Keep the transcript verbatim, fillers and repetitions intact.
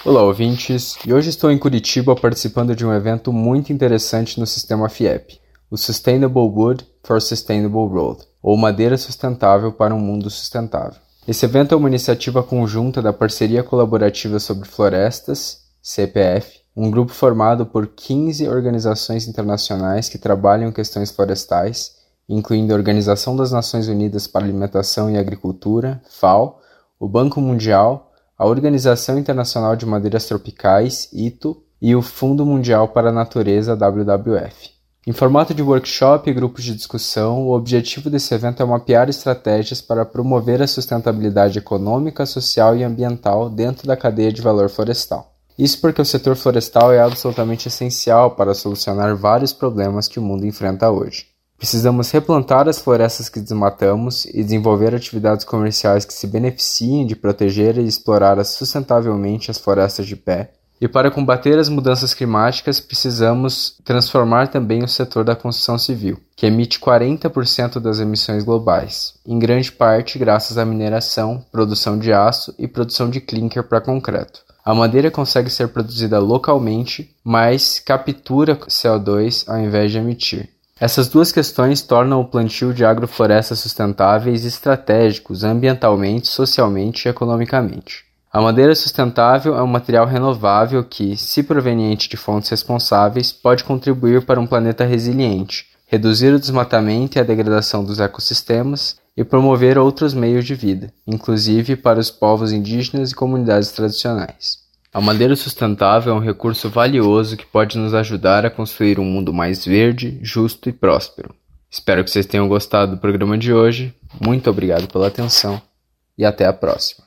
Olá, ouvintes, e hoje estou em Curitiba participando de um evento muito interessante no sistema FIEP, o Sustainable Wood for Sustainable Road, ou Madeira Sustentável para um Mundo Sustentável. Esse evento é uma iniciativa conjunta da Parceria Colaborativa sobre Florestas, C P F, um grupo formado por quinze organizações internacionais que trabalham em questões florestais, incluindo a Organização das Nações Unidas para a Alimentação e Agricultura, FAO, o Banco Mundial, a Organização Internacional de Madeiras Tropicais, I T U, e o Fundo Mundial para a Natureza, W W F. Em formato de workshop e grupos de discussão, o objetivo desse evento é mapear estratégias para promover a sustentabilidade econômica, social e ambiental dentro da cadeia de valor florestal. Isso porque o setor florestal é absolutamente essencial para solucionar vários problemas que o mundo enfrenta hoje. Precisamos replantar as florestas que desmatamos e desenvolver atividades comerciais que se beneficiem de proteger e explorar sustentavelmente as florestas de pé. E para combater as mudanças climáticas, precisamos transformar também o setor da construção civil, que emite quarenta por cento das emissões globais, em grande parte graças à mineração, produção de aço e produção de clinker para concreto. A madeira consegue ser produzida localmente, mas captura C O dois ao invés de emitir. Essas duas questões tornam o plantio de agroflorestas sustentáveis estratégicos ambientalmente, socialmente e economicamente. A madeira sustentável é um material renovável que, se proveniente de fontes responsáveis, pode contribuir para um planeta resiliente, reduzir o desmatamento e a degradação dos ecossistemas e promover outros meios de vida, inclusive para os povos indígenas e comunidades tradicionais. A madeira sustentável é um recurso valioso que pode nos ajudar a construir um mundo mais verde, justo e próspero. Espero que vocês tenham gostado do programa de hoje. Muito obrigado pela atenção e até a próxima.